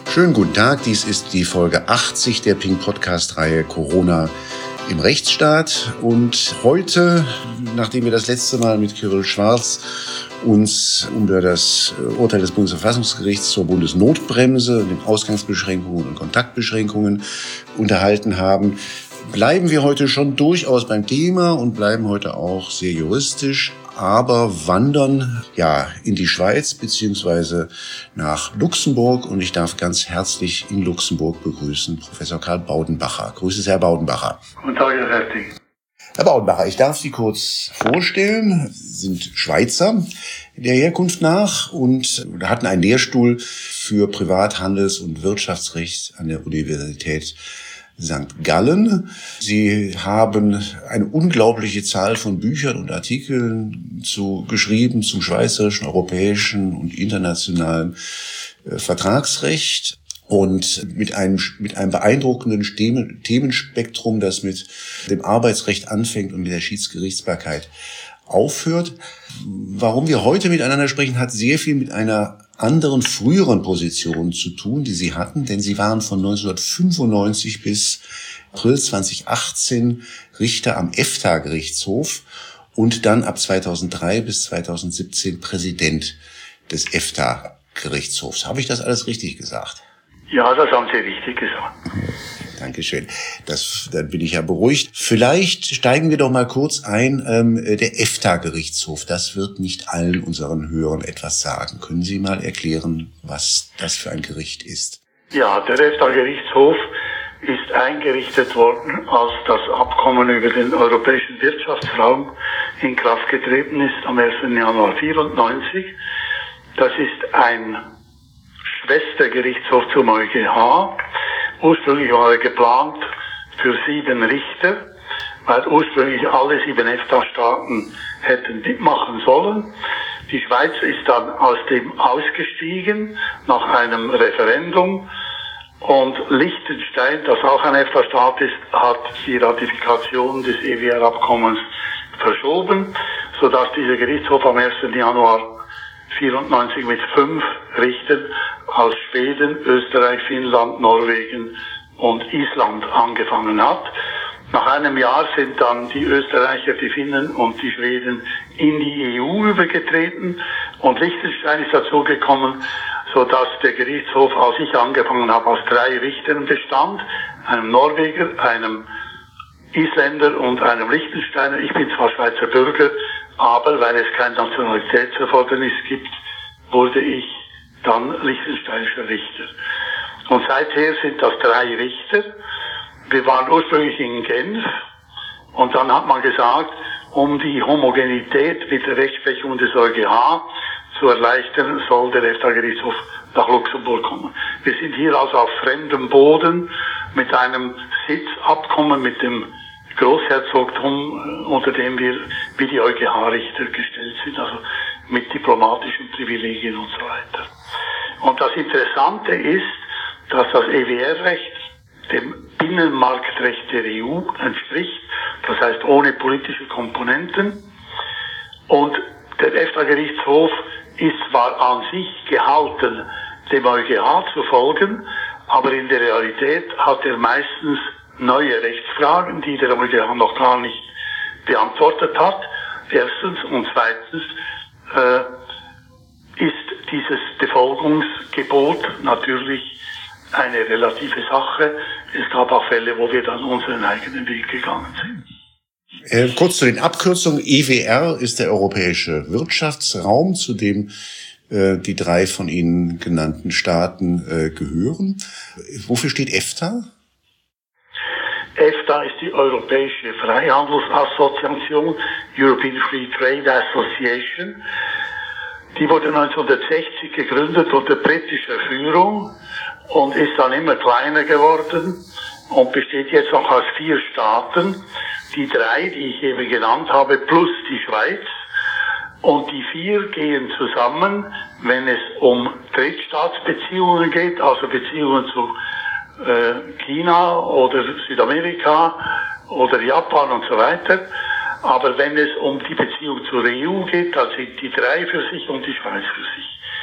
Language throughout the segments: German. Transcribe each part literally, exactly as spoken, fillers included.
Schönen guten Tag, dies ist die Folge achtzig der Ping-Podcast-Reihe Corona im Rechtsstaat. Und heute, nachdem wir das letzte Mal mit Kyrill Schwarz uns über das Urteil des Bundesverfassungsgerichts zur Bundesnotbremse, den Ausgangsbeschränkungen und Kontaktbeschränkungen unterhalten haben, bleiben wir heute schon durchaus beim Thema und bleiben heute auch sehr juristisch, aber wandern ja in die Schweiz beziehungsweise nach Luxemburg, und ich darf ganz herzlich in Luxemburg begrüßen Professor Karl Baudenbacher. Grüße Sie, Herr Baudenbacher. Guten Tag, Herr Fertig. Herr Baudenbacher, ich darf Sie kurz vorstellen. Sie sind Schweizer der Herkunft nach und hatten einen Lehrstuhl für Privat-, Handels- und Wirtschaftsrecht an der Universität Sankt Gallen. Sie haben eine unglaubliche Zahl von Büchern und Artikeln zu, geschrieben zum schweizerischen, europäischen und internationalen äh, Vertragsrecht und mit einem, mit einem beeindruckenden Themenspektrum, das mit dem Arbeitsrecht anfängt und mit der Schiedsgerichtsbarkeit aufhört. Warum wir heute miteinander sprechen, hat sehr viel mit einer anderen früheren Positionen zu tun, die Sie hatten, denn Sie waren von neunzehnhundertfünfundneunzig bis April zweitausendachtzehn Richter am E F T A-Gerichtshof und dann ab zweitausenddrei bis zweitausendsiebzehn Präsident des E F T A-Gerichtshofs. Habe ich das alles richtig gesagt? Ja, das haben Sie richtig gesagt. Dankeschön. Das, dann bin ich ja beruhigt. Vielleicht steigen wir doch mal kurz ein. Ähm, der E F T A-Gerichtshof, das wird nicht allen unseren Hörern etwas sagen. Können Sie mal erklären, was das für ein Gericht ist? Ja, der E F T A-Gerichtshof ist eingerichtet worden, als das Abkommen über den europäischen Wirtschaftsraum in Kraft getreten ist am ersten Januar neunzehnhundertvierundneunzig. Das ist ein Schwestergerichtshof zum E u G H. Ursprünglich war er geplant für sieben Richter, weil ursprünglich alle sieben E F T A-Staaten hätten mitmachen sollen. Die Schweiz ist dann aus dem ausgestiegen nach einem Referendum, und Liechtenstein, das auch ein E F T A-Staat ist, hat die Ratifikation des E W R-Abkommens verschoben, sodass dieser Gerichtshof am ersten Januar vierundneunzig mit fünf Richtern aus Schweden, Österreich, Finnland, Norwegen und Island angefangen hat. Nach einem Jahr sind dann die Österreicher, die Finnen und die Schweden in die E U übergetreten, und Liechtenstein ist dazugekommen, sodass der Gerichtshof, als ich angefangen habe, aus drei Richtern bestand, einem Norweger, einem Isländer und einem Liechtensteiner. Ich bin zwar Schweizer Bürger, aber weil es kein Nationalitätserfordernis gibt, wurde ich dann liechtensteinischer Richter. Und seither sind das drei Richter. Wir waren ursprünglich in Genf, und dann hat man gesagt, um die Homogenität mit der Rechtsprechung des E u G H zu erleichtern, soll der E F T A-Gerichtshof nach Luxemburg kommen. Wir sind hier also auf fremdem Boden mit einem Sitzabkommen mit dem Großherzogtum, unter dem wir wie die E u G H-Richter gestellt sind, also mit diplomatischen Privilegien und so weiter. Und das Interessante ist, dass das E W R-Recht dem Binnenmarktrecht der E U entspricht, das heißt ohne politische Komponenten. Und der E F T A-Gerichtshof ist zwar an sich gehalten, dem E u G H zu folgen, aber in der Realität hat er meistens neue Rechtsfragen, die der E u G H noch gar nicht beantwortet hat. Erstens, und zweitens äh, ist dieses Befolgungsgebot natürlich eine relative Sache. Es gab auch Fälle, wo wir dann unseren eigenen Weg gegangen sind. Äh, kurz zu den Abkürzungen. E W R ist der europäische Wirtschaftsraum, zu dem äh, die drei von Ihnen genannten Staaten äh, gehören. Wofür steht E F T A? E F T A ist die Europäische Freihandelsassoziation, European Free Trade Association. Die wurde neunzehnhundertsechzig gegründet unter britischer Führung und ist dann immer kleiner geworden und besteht jetzt noch aus vier Staaten. Die drei, die ich eben genannt habe, plus die Schweiz. Und die vier gehen zusammen, wenn es um Drittstaatsbeziehungen geht, also Beziehungen zu äh, China oder Südamerika oder Japan und so weiter. Aber wenn es um die Beziehung zur E U geht, dann sind die drei für sich und die Schweiz für sich.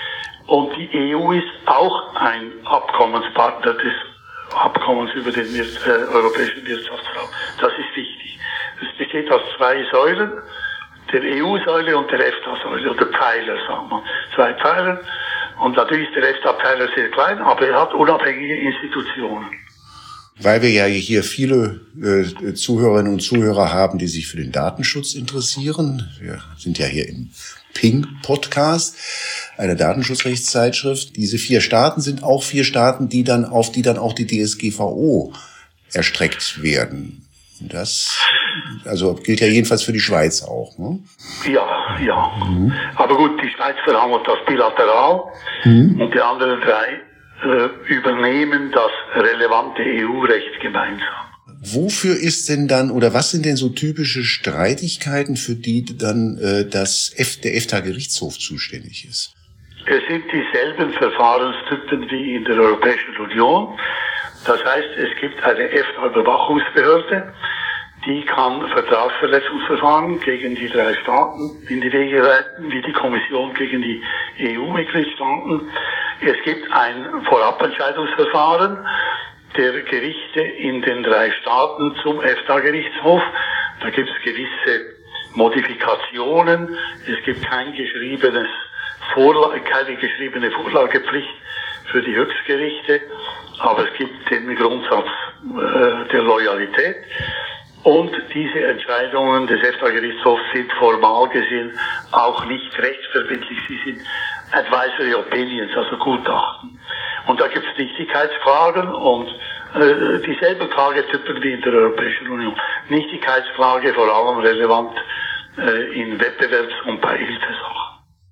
Und die E U ist auch ein Abkommenspartner des Abkommens über den äh, Europäischen Wirtschaftsraum. Das ist wichtig. Es besteht aus zwei Säulen, der E U-Säule und der EFTA-Säule, oder Pfeiler, sagen wir. Zwei Pfeiler. Und natürlich ist der EFTA-Pfeiler sehr klein, aber er hat unabhängige Institutionen. Weil wir ja hier viele äh, Zuhörerinnen und Zuhörer haben, die sich für den Datenschutz interessieren. Wir sind ja hier im Ping-Podcast, eine Datenschutzrechtszeitschrift. Diese vier Staaten sind auch vier Staaten, die dann auf die dann auch die D S G V O erstreckt werden. Das also gilt ja jedenfalls für die Schweiz auch, ne? Ja, ja. Mhm. Aber gut, die Schweiz verhandelt das bilateral mhm. und die anderen drei äh, übernehmen das relevante E U-Recht gemeinsam. Wofür ist denn dann, oder was sind denn so typische Streitigkeiten, für die dann äh, das F, der EFTA-Gerichtshof zuständig ist? Es sind dieselben Verfahrenstypen wie in der Europäischen Union. Das heißt, es gibt eine EFTA-Überwachungsbehörde, die kann Vertragsverletzungsverfahren gegen die drei Staaten in die Wege leiten, wie die Kommission gegen die E U-Mitgliedstaaten. Es gibt ein Vorabentscheidungsverfahren der Gerichte in den drei Staaten zum EFTA-Gerichtshof. Da gibt es gewisse Modifikationen. Es gibt kein geschriebenes Vorla- keine geschriebene Vorlagepflicht für die Höchstgerichte, aber es gibt den Grundsatz äh, der Loyalität. Und diese Entscheidungen des EFTA-Gerichtshofs sind formal gesehen auch nicht rechtsverbindlich. Sie sind Advisory Opinions, also Gutachten. Und da gibt es Nichtigkeitsfragen und äh, dieselben Klagetypen wie in der Europäischen Union. Nichtigkeitsklage vor allem relevant äh, in Wettbewerbs- und Beihilfesachen.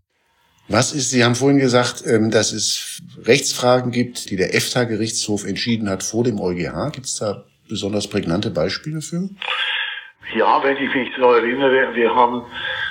Was ist, Sie haben vorhin gesagt, ähm, dass es Rechtsfragen gibt, die der EFTA-Gerichtshof entschieden hat vor dem EuGH. Gibt es da besonders prägnante Beispiele für? Ja, wenn ich mich so erinnere, wir haben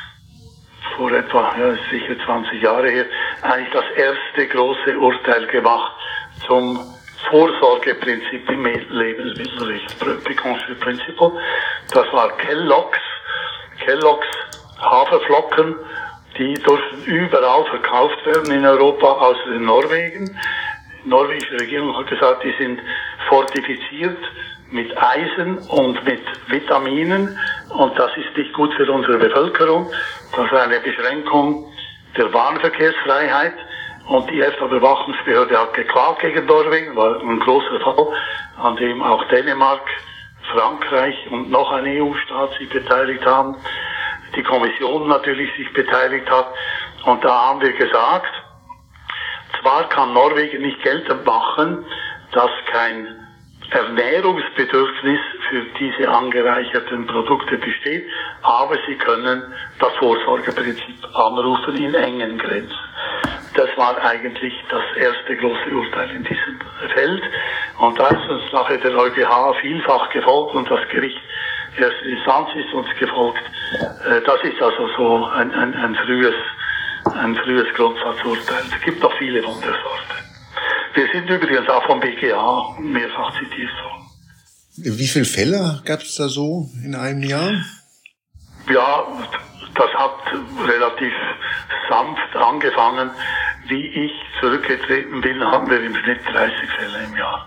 vor etwa, ja, sicher zwanzig Jahre her, eigentlich das erste große Urteil gemacht zum Vorsorgeprinzip im Lebensmittelrecht, Precautionary Principle. Das war Kellogg's, Kellogg's Haferflocken, die dürfen überall verkauft werden in Europa, außer in Norwegen. Die norwegische Regierung hat gesagt, die sind fortifiziert mit Eisen und mit Vitaminen und das ist nicht gut für unsere Bevölkerung. Das ist eine Beschränkung der Warenverkehrsfreiheit und die EFTA-Überwachungsbehörde hat geklagt gegen Norwegen, war ein großer Fall, an dem auch Dänemark, Frankreich und noch ein E U-Staat sich beteiligt haben, die Kommission natürlich sich beteiligt hat und da haben wir gesagt, zwar kann Norwegen nicht geltend machen, dass kein Ernährungsbedürfnis für diese angereicherten Produkte besteht, aber sie können das Vorsorgeprinzip anrufen in engen Grenzen. Das war eigentlich das erste große Urteil in diesem Feld und da ist uns nachher der EuGH vielfach gefolgt und das Gericht erste Instanz ist uns gefolgt. Das ist also so ein, ein, ein frühes, ein frühes Grundsatzurteil. Es gibt noch viele von der Sorte. Wir sind übrigens auch vom B G H mehrfach zitiert worden. Wie viele Fälle gab es da so in einem Jahr? Ja, das hat relativ sanft angefangen. Wie ich zurückgetreten bin, hatten wir im Schnitt dreißig Fälle im Jahr.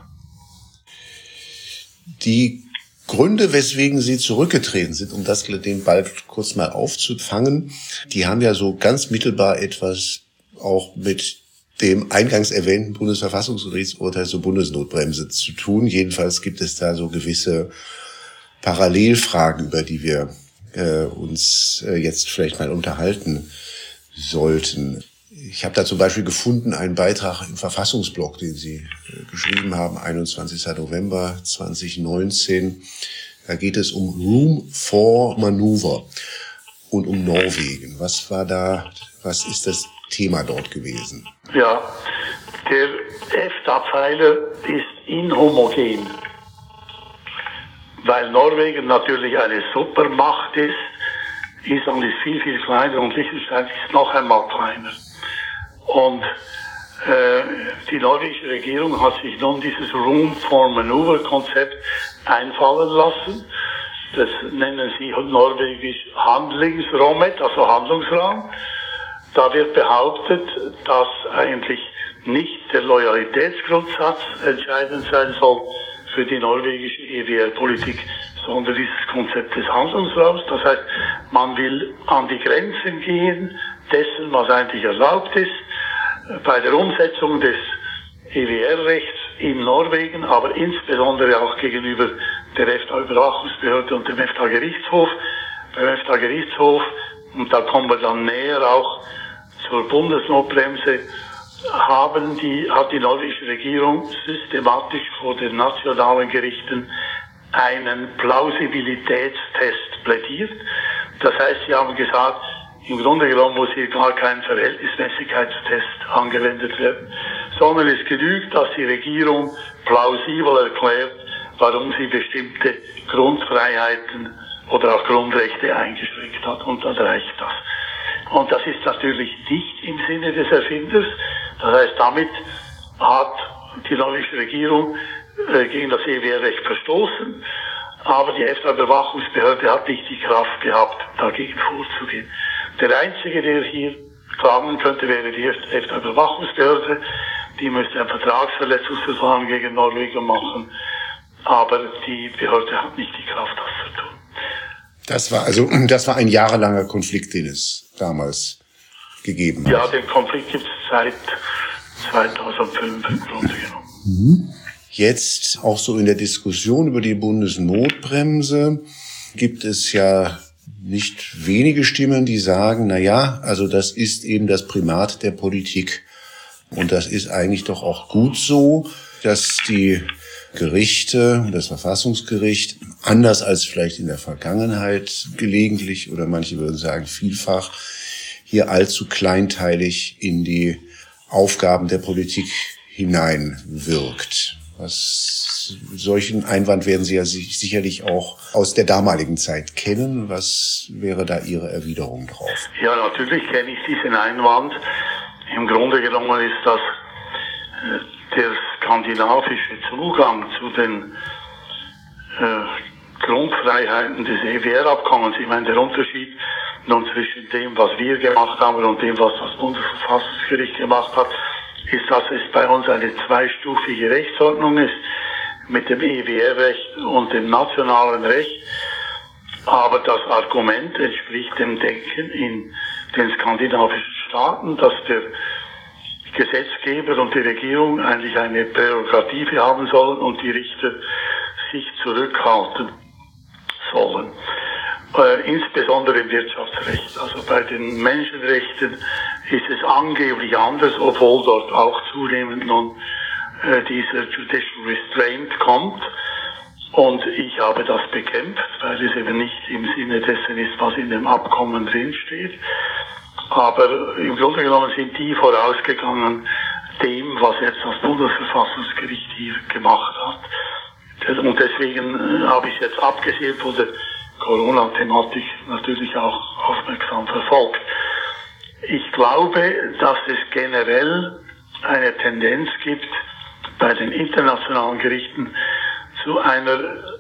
Die Gründe, weswegen Sie zurückgetreten sind, um das den Ball kurz mal aufzufangen, die haben ja so ganz mittelbar etwas auch mit dem eingangs erwähnten Bundesverfassungsgerichtsurteil zur Bundesnotbremse zu tun. Jedenfalls gibt es da so gewisse Parallelfragen, über die wir äh, uns äh, jetzt vielleicht mal unterhalten sollten. Ich habe da zum Beispiel gefunden einen Beitrag im Verfassungsblog, den Sie äh, geschrieben haben, einundzwanzigster November zweitausendneunzehn. Da geht es um Room for Maneuver und um Norwegen. Was war da, was ist das Thema dort gewesen? Ja, der EFTA-Pfeiler ist inhomogen, weil Norwegen natürlich eine Supermacht ist, Island ist viel, viel kleiner und Liechtenstein ist noch einmal kleiner. Und äh, die norwegische Regierung hat sich nun dieses Room for Maneuver Konzept einfallen lassen. Das nennen sie norwegisch Handlingsrommet, also Handlungsraum. Da wird behauptet, dass eigentlich nicht der Loyalitätsgrundsatz entscheidend sein soll für die norwegische E W R-Politik, sondern dieses Konzept des Handlungsraums. Das heißt, man will an die Grenzen gehen dessen, was eigentlich erlaubt ist, bei der Umsetzung des E W R-Rechts in Norwegen, aber insbesondere auch gegenüber der EFTA-Überwachungsbehörde und dem EFTA-Gerichtshof. Beim EFTA-Gerichtshof, und da kommen wir dann näher auch zur Bundesnotbremse, haben die, hat die norwegische Regierung systematisch vor den nationalen Gerichten einen Plausibilitätstest plädiert. Das heißt, sie haben gesagt, im Grunde genommen muss hier gar kein Verhältnismäßigkeitstest angewendet werden, sondern es genügt, dass die Regierung plausibel erklärt, warum sie bestimmte Grundfreiheiten oder auch Grundrechte eingeschränkt hat, und dann reicht das. Und das ist natürlich nicht im Sinne des Erfinders. Das heißt, damit hat die norwegische Regierung äh, gegen das E W R-Recht verstoßen, aber die EFTA-Überwachungsbehörde hat nicht die Kraft gehabt, dagegen vorzugehen. Der Einzige, der hier klagen könnte, wäre die EFTA-Überwachungsbehörde. Die müsste ein Vertragsverletzungsverfahren gegen Norwegen machen, aber die Behörde hat nicht die Kraft, das zu tun. Das war also, das war ein jahrelanger Konflikt, den es damals gegeben hat. Ja, den Konflikt gibt es seit zweitausendfünf im Grunde genommen. Mhm. Jetzt auch so in der Diskussion über die Bundesnotbremse gibt es ja nicht wenige Stimmen, die sagen, na ja, also das ist eben das Primat der Politik. Und das ist eigentlich doch auch gut so, dass die Gerichte, das Verfassungsgericht, anders als vielleicht in der Vergangenheit gelegentlich oder manche würden sagen vielfach, hier allzu kleinteilig in die Aufgaben der Politik hineinwirkt. Was, solchen Einwand werden Sie ja sicherlich auch aus der damaligen Zeit kennen. Was wäre da Ihre Erwiderung drauf? Ja, natürlich kenne ich diesen Einwand. Im Grunde genommen ist das äh, der skandinavische Zugang zu den äh, Grundfreiheiten des E W R-Abkommens. Ich meine, der Unterschied nun zwischen dem, was wir gemacht haben und dem, was das Bundesverfassungsgericht gemacht hat, ist, dass es bei uns eine zweistufige Rechtsordnung ist mit dem E W R-Recht und dem nationalen Recht. Aber das Argument entspricht dem Denken in den skandinavischen Staaten, dass der Gesetzgeber und die Regierung eigentlich eine Prärogative haben sollen und die Richter sich zurückhalten sollen. Äh, insbesondere im Wirtschaftsrecht. Also bei den Menschenrechten ist es angeblich anders, obwohl dort auch zunehmend nun äh, dieser Judicial Restraint kommt. Und ich habe das bekämpft, weil es eben nicht im Sinne dessen ist, was in dem Abkommen drinsteht. Aber im Grunde genommen sind die vorausgegangen dem, was jetzt das Bundesverfassungsgericht hier gemacht hat. Und deswegen habe ich es jetzt abgesehen von der Corona-Thematik natürlich auch aufmerksam verfolgt. Ich glaube, dass es generell eine Tendenz gibt bei den internationalen Gerichten zu einer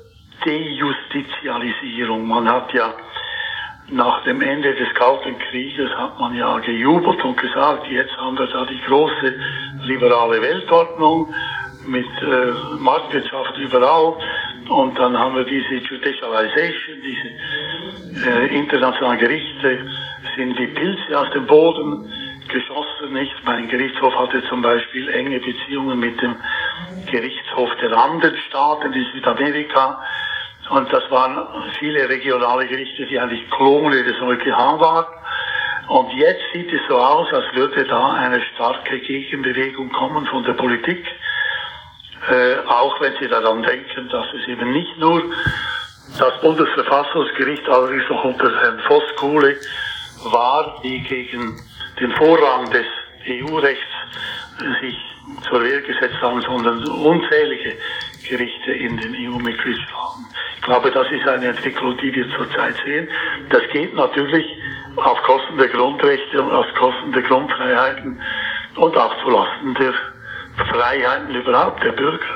Dejustizialisierung. Man hat ja nach dem Ende des Kalten Krieges hat man ja gejubelt und gesagt, jetzt haben wir da die große liberale Weltordnung mit äh, Marktwirtschaft überall, und dann haben wir diese Judicialization, diese äh, internationalen Gerichte sind wie Pilze aus dem Boden geschossen, nicht? Mein Gerichtshof hatte zum Beispiel enge Beziehungen mit dem Gerichtshof der anderen Staaten in Südamerika, und das waren viele regionale Gerichte, die eigentlich Klone des E U G H waren. Und jetzt sieht es so aus, als würde da eine starke Gegenbewegung kommen von der Politik. Äh, auch wenn Sie daran denken, dass es eben nicht nur das Bundesverfassungsgericht, allerdings noch unter Herrn Voskuhle, war, die gegen den Vorrang des E U-Rechts sich zur Wehr gesetzt haben, sondern unzählige Gerichte in den E U-Mitgliedstaaten. Ich glaube, das ist eine Entwicklung, die wir zurzeit sehen. Das geht natürlich auf Kosten der Grundrechte und auf Kosten der Grundfreiheiten und auch zulasten der Freiheiten überhaupt der Bürger.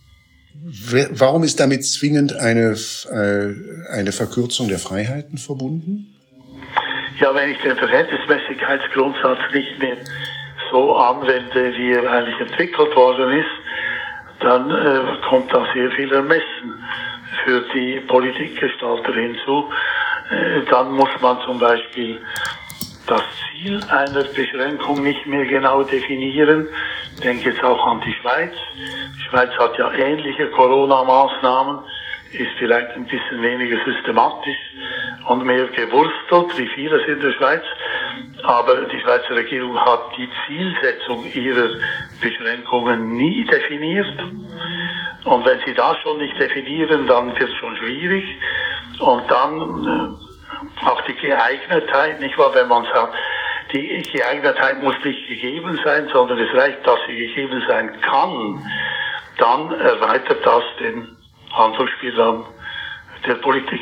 Warum ist damit zwingend eine, äh, eine Verkürzung der Freiheiten verbunden? Ja, wenn ich den Verhältnismäßigkeitsgrundsatz nicht mehr so anwende, wie er eigentlich entwickelt worden ist, dann äh, kommt da sehr viel Ermessen für die Politikgestalter hinzu. Äh, dann muss man zum Beispiel das Ziel einer Beschränkung nicht mehr genau definieren. Ich denke jetzt auch an die Schweiz. Die Schweiz hat ja ähnliche Corona-Maßnahmen, ist vielleicht ein bisschen weniger systematisch und mehr gewurstelt, wie vieles in der Schweiz. Aber die Schweizer Regierung hat die Zielsetzung ihrer Beschränkungen nie definiert. Und wenn sie das schon nicht definieren, dann wird es schon schwierig. Und dann äh, auch die Geeignetheit, nicht wahr? Wenn man sagt, die Geeignetheit muss nicht gegeben sein, sondern es reicht, dass sie gegeben sein kann, dann erweitert das den Handlungsspielraum der Politik.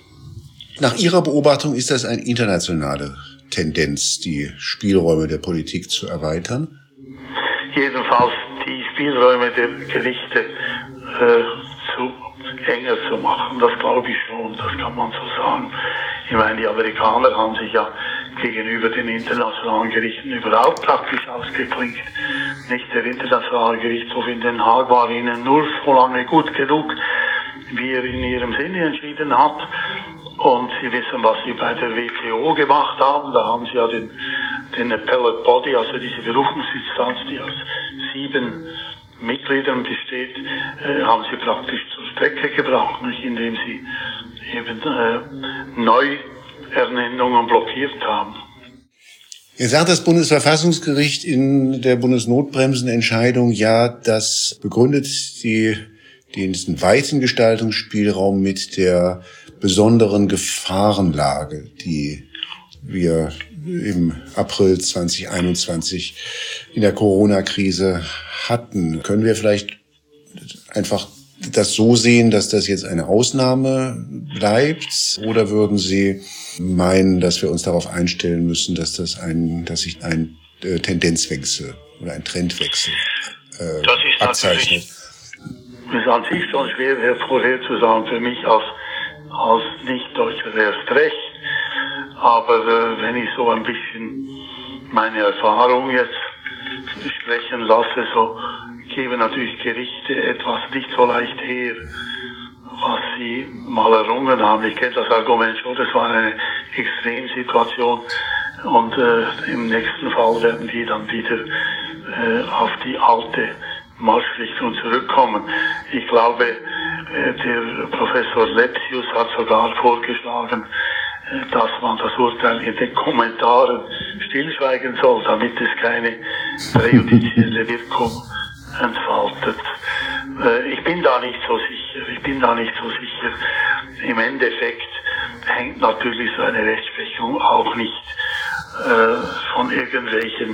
Nach Ihrer Beobachtung ist das eine internationale Tendenz, die Spielräume der Politik zu erweitern? Jedenfalls die Spielräume der Gerichte äh, zu enger zu machen, das glaube ich schon, das kann man so sagen. Ich meine, die Amerikaner haben sich ja gegenüber den internationalen Gerichten überhaupt praktisch ausgeklinkt. Nicht der internationale Gerichtshof in Den Haag war ihnen nur so lange gut genug, wie er in ihrem Sinne entschieden hat. Und Sie wissen, was Sie bei der W T O gemacht haben. Da haben Sie ja den, den Appellate Body, also diese Berufungsinstanz, die aus sieben Mitgliedern besteht, äh, haben Sie praktisch zur Strecke gebracht, nicht, indem Sie eben äh, Neuernennungen blockiert haben. Jetzt sagt das Bundesverfassungsgericht in der Bundesnotbremsenentscheidung, ja, das begründet die, den weiten Gestaltungsspielraum mit der besonderen Gefahrenlage, die wir im April zwanzig einundzwanzig in der Corona-Krise hatten. Können wir vielleicht einfach das so sehen, dass das jetzt eine Ausnahme bleibt? Oder würden Sie meinen, dass wir uns darauf einstellen müssen, dass das ein, dass sich ein äh, Tendenzwechsel oder ein Trendwechsel äh, das ist abzeichnet? Das ist an sich schon schwer vorherzusagen, für mich als, als Nicht-Deutscher erst recht. Aber äh, wenn ich so ein bisschen meine Erfahrung jetzt sprechen lasse, so geben natürlich Gerichte etwas nicht so leicht her, was sie mal errungen haben. Ich kenne das Argument schon, das war eine Extremsituation und äh, im nächsten Fall werden die dann wieder äh, auf die alte Marschrichtung zurückkommen. Ich glaube, äh, der Professor Lepsius hat sogar vorgeschlagen, äh, dass man das Urteil in den Kommentaren stillschweigen soll, damit es keine präjudizielle Wirkung entfaltet. Äh, ich bin da nicht so sicher. Ich bin da nicht so sicher. Im Endeffekt hängt natürlich so eine Rechtsprechung auch nicht äh, von irgendwelchen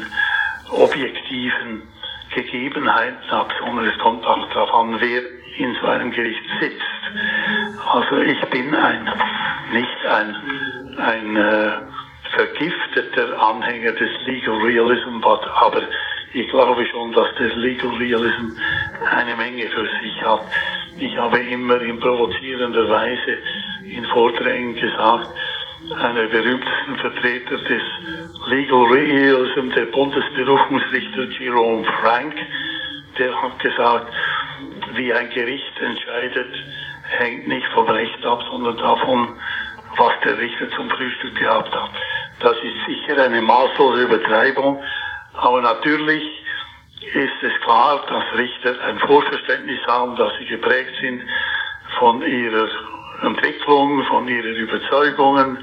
objektiven Gegebenheiten ab, sondern es kommt auch darauf an, wer in so einem Gericht sitzt. Also ich bin ein, nicht ein, ein äh, vergifteter Anhänger des Legal Realism, aber ich glaube schon, dass der Legal Realism eine Menge für sich hat. Ich habe immer in provozierender Weise in Vorträgen gesagt, einer der berühmtesten Vertreter des Legal Realism, der Bundesberufungsrichter Jerome Frank, der hat gesagt, wie ein Gericht entscheidet, hängt nicht vom Recht ab, sondern davon, was der Richter zum Frühstück gehabt hat. Das ist sicher eine maßlose Übertreibung, aber natürlich ist es klar, dass Richter ein Vorverständnis haben, dass sie geprägt sind von ihrer Entwicklung, von ihren Überzeugungen.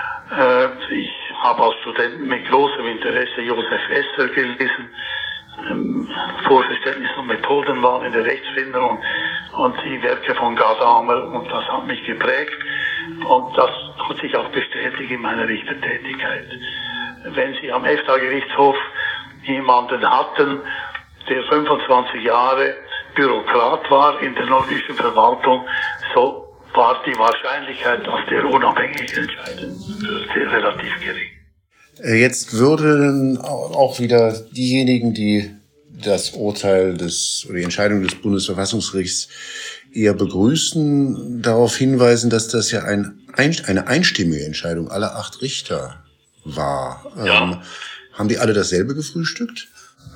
Ich habe als Student mit großem Interesse Josef Esser gelesen, Vorverständnis und Methodenwahl in der Rechtsfindung und die Werke von Gadamer, und das hat mich geprägt und das hat sich auch bestätigt in meiner Richtertätigkeit. Wenn Sie am EFTA-Gerichtshof jemanden hatten, der fünfundzwanzig Jahre Bürokrat war in der nordischen Verwaltung, so war die Wahrscheinlichkeit, dass der unabhängig entscheiden würde, relativ gering. Jetzt würden auch wieder diejenigen, die das Urteil des oder die Entscheidung des Bundesverfassungsgerichts eher begrüßen, darauf hinweisen, dass das ja ein, eine einstimmige Entscheidung aller acht Richter war. Ja. Ähm, haben die alle dasselbe gefrühstückt?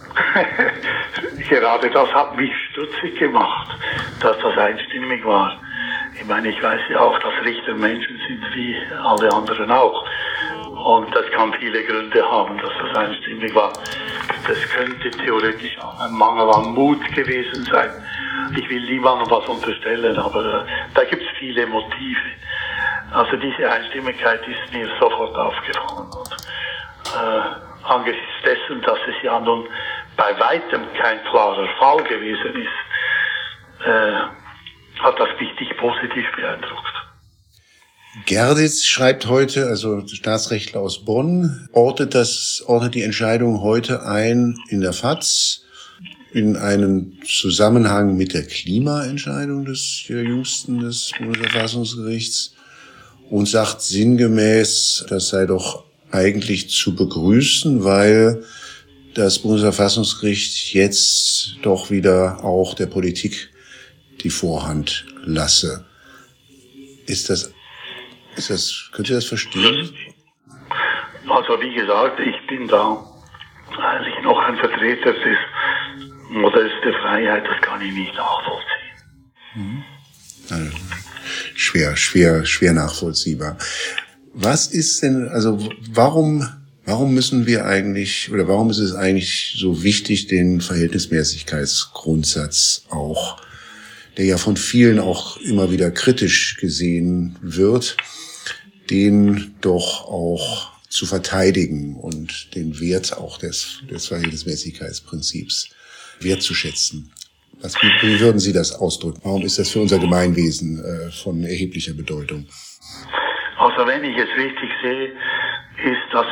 Gerade das hat mich stutzig gemacht, dass das einstimmig war. Ich meine, ich weiß ja auch, dass Richter Menschen sind wie alle anderen auch. Und das kann viele Gründe haben, dass das einstimmig war. Das könnte theoretisch auch ein Mangel an Mut gewesen sein. Ich will niemandem was unterstellen, aber äh, da gibt es viele Motive. Also diese Einstimmigkeit ist mir sofort aufgefallen. Und, äh, angesichts dessen, dass es ja nun bei weitem kein klarer Fall gewesen ist, äh, hat das mich nicht positiv beeindruckt. Gerditz schreibt heute, also Staatsrechtler aus Bonn, ordnet das, ordnet die Entscheidung heute ein in der F A Z in einen Zusammenhang mit der Klimaentscheidung des der jüngsten des Bundesverfassungsgerichts und sagt sinngemäß, das sei doch eigentlich zu begrüßen, weil das Bundesverfassungsgericht jetzt doch wieder auch der Politik die Vorhand lasse. Ist das, ist das, könnt ihr das verstehen? Also wie gesagt, ich bin da eigentlich noch ein Vertreter des Modells der Freiheit, das kann ich nicht nachvollziehen. Mhm. Also, schwer, schwer, schwer nachvollziehbar. Was ist denn, also warum, warum müssen wir eigentlich, oder warum ist es eigentlich so wichtig, den Verhältnismäßigkeitsgrundsatz auch, der ja von vielen auch immer wieder kritisch gesehen wird, den doch auch zu verteidigen und den Wert auch des, des Verhältnismäßigkeitsprinzips wertzuschätzen? Was, wie, wie würden Sie das ausdrücken? Warum ist das für unser Gemeinwesen äh, von erheblicher Bedeutung? Also wenn ich es richtig sehe, ist das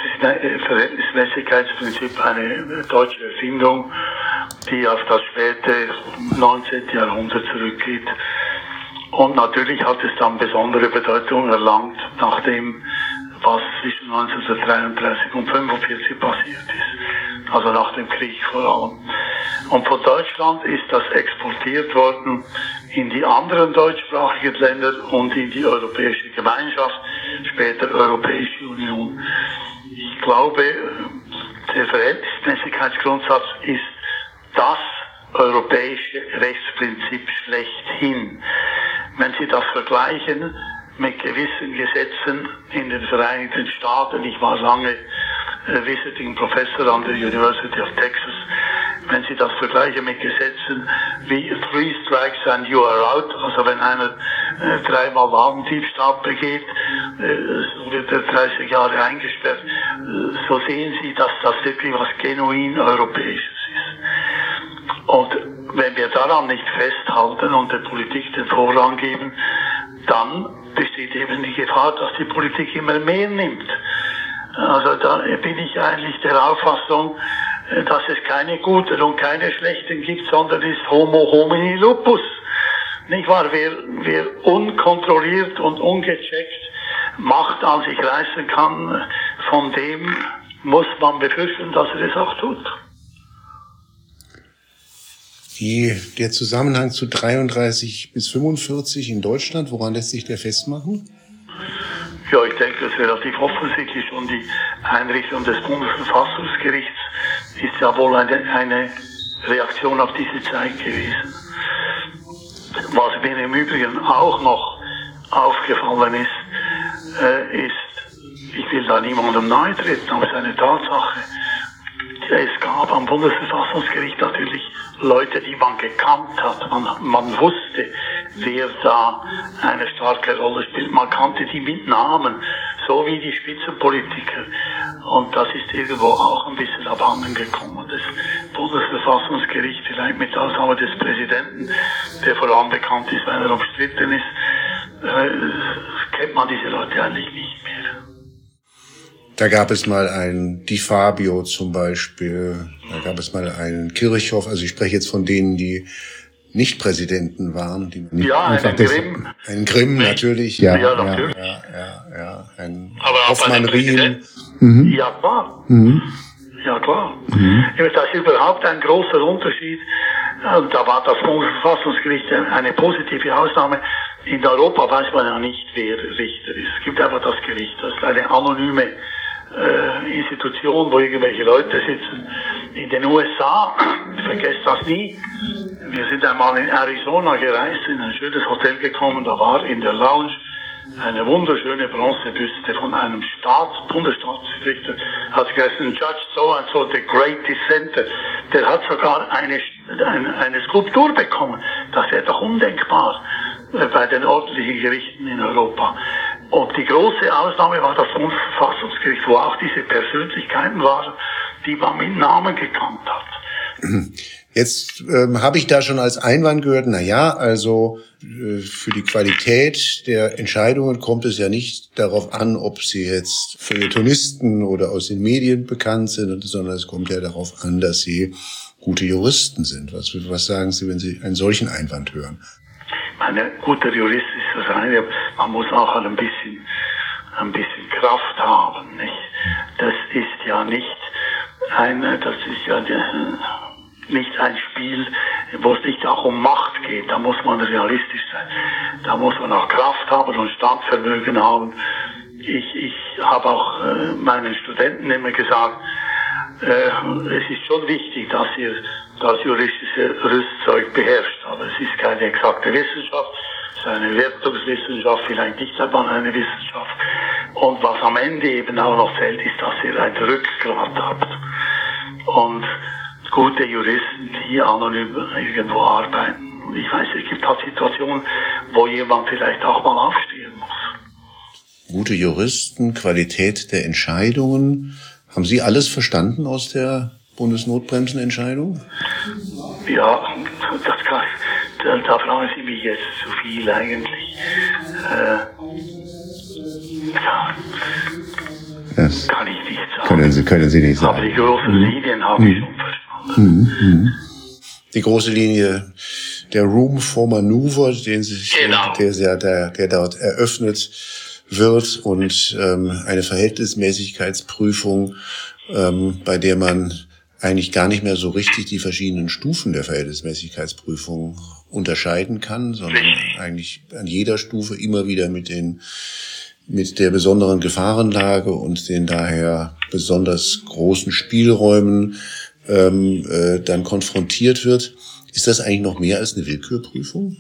Verhältnismäßigkeitsprinzip eine deutsche Erfindung, die auf das späte neunzehnte Jahrhundert zurückgeht. Und natürlich hat es dann besondere Bedeutung erlangt, nachdem was zwischen neunzehnhundertdreiunddreißig und fünfundvierzig passiert ist. Also nach dem Krieg vor allem. Und von Deutschland ist das exportiert worden in die anderen deutschsprachigen Länder und in die Europäische Gemeinschaft, später Europäische Union. Ich glaube, der Verhältnismäßigkeitsgrundsatz ist das europäische Rechtsprinzip schlechthin. Wenn Sie das vergleichen mit gewissen Gesetzen in den Vereinigten Staaten, ich war lange äh, Visiting Professor an der University of Texas, wenn Sie das vergleichen mit Gesetzen wie Three Strikes and You Are Out, also wenn einer äh, dreimal Wagendiebstahl begeht, äh, so wird er dreißig Jahre eingesperrt, äh, so sehen Sie, dass das wirklich was genuin Europäisches ist. Und wenn wir daran nicht festhalten und der Politik den Vorrang geben, dann besteht eben die Gefahr, dass die Politik immer mehr nimmt. Also da bin ich eigentlich der Auffassung, dass es keine guten und keine schlechten gibt, sondern ist Homo homini lupus. Nicht wahr? Wer, wer unkontrolliert und ungecheckt Macht an sich reißen kann, von dem muss man befürchten, dass er es auch tut. Die, der Zusammenhang zu dreiunddreißig bis fünfundvierzig in Deutschland, woran lässt sich der festmachen? Ja, ich denke, das ist relativ offensichtlich. Und die Einrichtung des Bundesverfassungsgerichts ist ja wohl eine, eine Reaktion auf diese Zeit gewesen. Was mir im Übrigen auch noch aufgefallen ist, äh, ist, ich will da niemandem nahe treten, aber es ist eine Tatsache, es gab am Bundesverfassungsgericht natürlich Leute, die man gekannt hat. Man, man wusste, wer da eine starke Rolle spielt. Man kannte die mit Namen, so wie die Spitzenpolitiker. Und das ist irgendwo auch ein bisschen abhanden gekommen. Das Bundesverfassungsgericht, vielleicht mit Ausnahme des Präsidenten, der vor allem bekannt ist, weil er umstritten ist, äh, kennt man diese Leute eigentlich nicht mehr. Da gab es mal einen Di Fabio zum Beispiel, da gab es mal einen Kirchhoff, also ich spreche jetzt von denen, die nicht Präsidenten waren. Die nicht ja, einen Grimm. Einen Grimm natürlich, ja. Ja, ja, natürlich. ja, ja, ja, ein Aber Hoffmann Riem. Mhm. Ja, klar. Mhm. Ja, klar. Mhm. Das ist überhaupt ein großer Unterschied. Und da war das Bundesverfassungsgericht eine positive Ausnahme. In Europa weiß man ja nicht, wer Richter ist. Es gibt einfach das Gericht. Das ist eine anonyme äh, Institution, wo irgendwelche Leute sitzen. In den U S A, ich vergesse das nie, wir sind einmal in Arizona gereist, in ein schönes Hotel gekommen, da war in der Lounge eine wunderschöne Bronzebüste von einem Staats-, Bundesstaatsrichter, hat geheißen Judge so and so, the Great Dissenter. Der hat sogar eine, eine, eine Skulptur bekommen. Das wäre doch undenkbar äh, bei den ordentlichen Gerichten in Europa. Und die große Ausnahme war das Bundesverfassungsgericht, wo auch diese Persönlichkeiten waren, die man mit Namen gekannt hat. Jetzt ähm, habe ich da schon als Einwand gehört, na ja, also äh, für die Qualität der Entscheidungen kommt es ja nicht darauf an, ob sie jetzt Feuilletonisten oder aus den Medien bekannt sind, sondern es kommt ja darauf an, dass sie gute Juristen sind. Was, was sagen Sie, wenn Sie einen solchen Einwand hören? Ein guter Jurist ist das eine, man muss auch ein bisschen, ein bisschen Kraft haben, nicht? Das ist ja nicht ein, das ist ja nicht ein Spiel, wo es nicht auch um Macht geht. Da muss man realistisch sein. Da muss man auch Kraft haben und Standvermögen haben. Ich, ich habe auch äh, meinen Studenten immer gesagt, äh, es ist schon wichtig, dass ihr das juristische Rüstzeug beherrscht. Aber es ist keine exakte Wissenschaft, es ist eine Wertungswissenschaft, vielleicht nicht einmal eine Wissenschaft. Und was am Ende eben auch noch zählt, ist, dass ihr ein Rückgrat habt. Und gute Juristen, die anonym irgendwo arbeiten. Und ich weiß, es gibt halt Situationen, wo jemand vielleicht auch mal aufstehen muss. Gute Juristen, Qualität der Entscheidungen. Haben Sie alles verstanden aus der Bundesnotbremsenentscheidung? Ja, das kann ich, da, da fragen Sie mich jetzt zu viel eigentlich. Äh, ja, das kann ich nicht sagen. Können Sie, können Sie nicht sagen. Aber die großen Linien habe ich schon verstanden. Die große Linie, der Room for Maneuver, den sich, genau. der, der, der dort eröffnet wird und ähm, eine Verhältnismäßigkeitsprüfung, ähm, bei der man eigentlich gar nicht mehr so richtig die verschiedenen Stufen der Verhältnismäßigkeitsprüfung unterscheiden kann, sondern eigentlich an jeder Stufe immer wieder mit den mit der besonderen Gefahrenlage und den daher besonders großen Spielräumen ähm, äh, dann konfrontiert wird. Ist das eigentlich noch mehr als eine Willkürprüfung?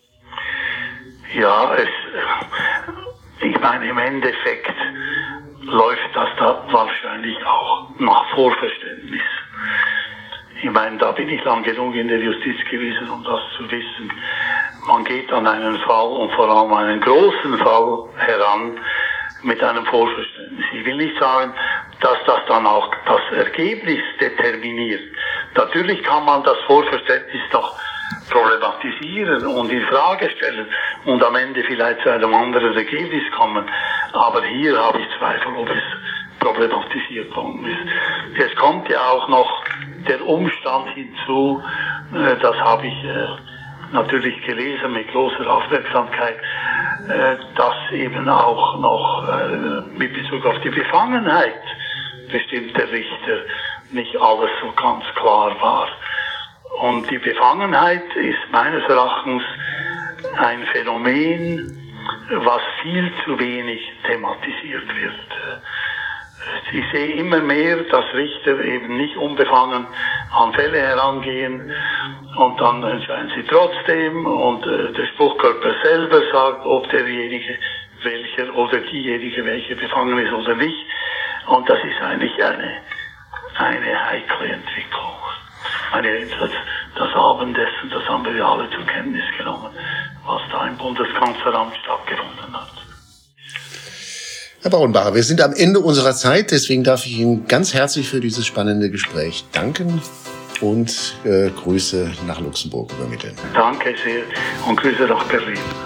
Ja, es, ich meine, im Endeffekt läuft das da wahrscheinlich auch nach Vorverständnis. Ich meine, da bin ich lang genug in der Justiz gewesen, um das zu wissen. Man geht an einen Fall und vor allem einen großen Fall heran mit einem Vorverständnis. Ich will nicht sagen, dass das dann auch das Ergebnis determiniert. Natürlich kann man das Vorverständnis doch problematisieren und in Frage stellen und am Ende vielleicht zu einem anderen Ergebnis kommen. Aber hier habe ich Zweifel, ob es problematisiert worden ist. Es kommt ja auch noch der Umstand hinzu, äh, das habe ich äh, natürlich gelesen mit großer Aufmerksamkeit, äh, dass eben auch noch äh, mit Bezug auf die Befangenheit bestimmter Richter nicht alles so ganz klar war. Und die Befangenheit ist meines Erachtens ein Phänomen, was viel zu wenig thematisiert wird. Ich sehe immer mehr, dass Richter eben nicht unbefangen an Fälle herangehen und dann entscheiden sie trotzdem und äh, der Spruchkörper selber sagt, ob derjenige welcher oder diejenige welche befangen ist oder nicht. Und das ist eigentlich eine, eine heikle Entwicklung. Meine, das, das Abendessen, das haben wir ja alle zur Kenntnis genommen, was da im Bundeskanzleramt stattgefunden hat. Herr Braunbacher, wir sind am Ende unserer Zeit, deswegen darf ich Ihnen ganz herzlich für dieses spannende Gespräch danken und äh, Grüße nach Luxemburg übermitteln. Danke sehr und Grüße nach Berlin.